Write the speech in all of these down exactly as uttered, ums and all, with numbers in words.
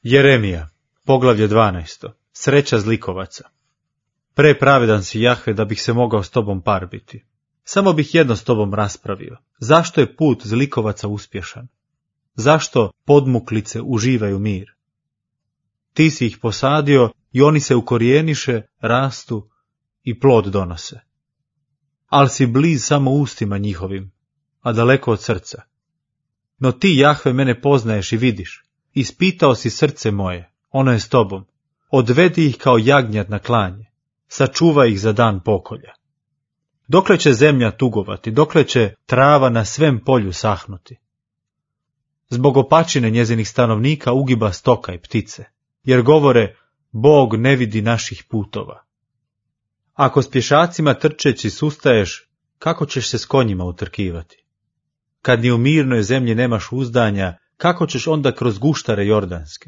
Jeremija, poglavlje dvanaesto. Sreća zlikovaca. Prepravedan si, Jahve, da bih se mogao s tobom parbiti. Samo bih jedno s tobom raspravio. Zašto je put zlikovaca uspješan? Zašto podmuklice uživaju mir? Ti si ih posadio i oni se ukorijeniše, rastu i plod donose. Ali si bliz samo ustima njihovim, a daleko od srca. No ti, Jahve, mene poznaješ i vidiš. Ispitao si srce moje, ono je s tobom. Odvedi ih kao jagnjad na klanje. Sačuvaj ih za dan pokolja. Dokle će zemlja tugovati, dokle će trava na svem polju sahnuti? Zbog opačine njezinih stanovnika ugiba stoka i ptice, jer govore, Bog ne vidi naših putova. Ako s pješacima trčeći sustaješ, kako ćeš se s konjima utrkivati? Kad ni u mirnoj zemlji nemaš uzdanja, kako ćeš onda kroz guštare jordanske?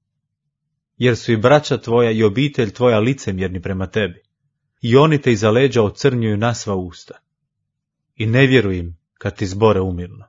Jer su i braća tvoja i obitelj tvoja licemjerni prema tebi, i oni te iza leđa ocrnjuju na sva usta. I ne vjeruj im kad ti zbore umirno.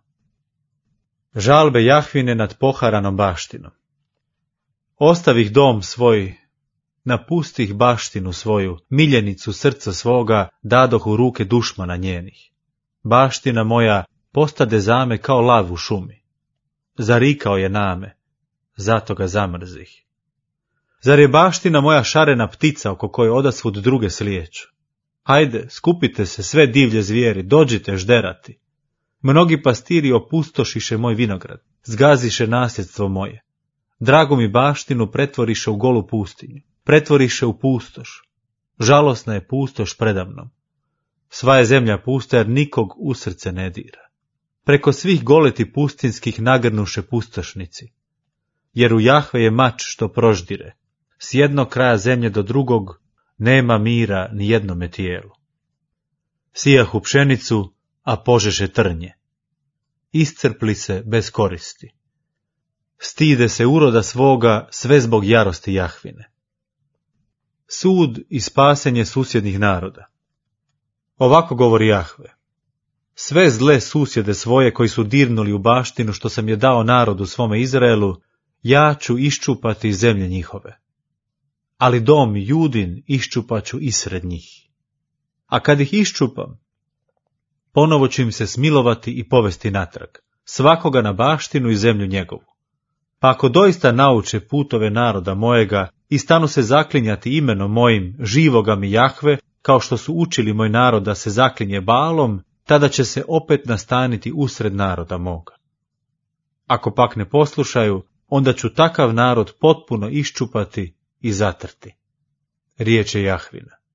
Žalbe Jahvine nad poharanom baštinom. Ostavih dom svoj, napustih baštinu svoju, miljenicu srca svoga, dadoh u ruke dušmana njenih. Baština moja postade zame kao lav u šumi. Zarikao je name, zato ga zamrzih. Zar je baština moja šarena ptica oko koje odasvud druge slijeću? Hajde, skupite se sve divlje zvijeri, dođite žderati. Mnogi pastiri opustošiše moj vinograd, zgaziše nasljedstvo moje. Dragu mi baštinu pretvoriše u golu pustinju, pretvoriše u pustoš. Žalosna je pustoš predamnom. Sva je zemlja pusta jer nikog u srce ne dira. Preko svih goleti pustinskih nagrnuše pustošnici. Jer u Jahve je mač što proždire. S jednog kraja zemlje do drugog nema mira ni jednome tijelu. Sijahu pšenicu, a požeše trnje. Iscrpli se bez koristi. Stide se uroda svoga sve zbog jarosti Jahvine. Sud i spasenje susjednih naroda. Ovako govori Jahve. Sve zle susjede svoje koji su dirnuli u baštinu što sam je dao narodu svome Izraelu, ja ću iščupati iz zemlje njihove. Ali dom Judin iščupaću isred njih. A kad ih iščupam, ponovo ću im se smilovati i povesti natrag, svakoga na baštinu i zemlju njegovu. Pa ako doista nauče putove naroda mojega i stanu se zaklinjati imenom mojim, živoga mi Jahve, kao što su učili moj narod da se zaklinje Baalom, tada će se opet nastaniti usred naroda moga. Ako pak ne poslušaju, onda ću takav narod potpuno iščupati i zatrti. Riječ je Jahvina.